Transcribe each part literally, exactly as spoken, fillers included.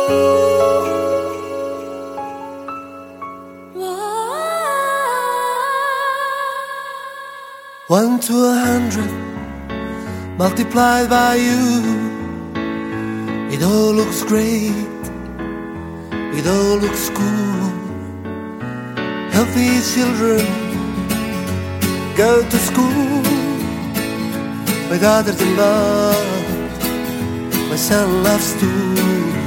One to a hundred multiplied by you, it all looks great, it all looks cool. Healthy children go to school. My daughter's in love, my son loves too.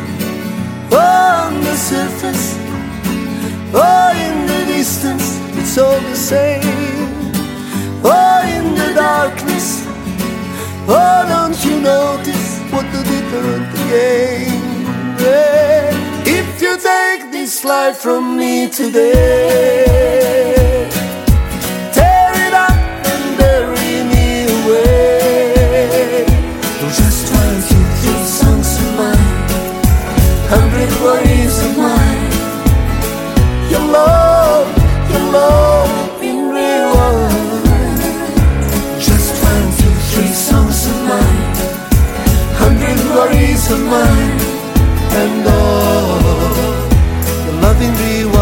On the surface, or in the distance, it's all the same. Oh, in the darkness, oh, don't you notice what the different again? Yeah. If you take this life from me today, tear it up and bury me away. You're just one, two, three songs of mine, hundred worries of mine. Your love, your love in rewind. Worries of mine and all the loving rewind.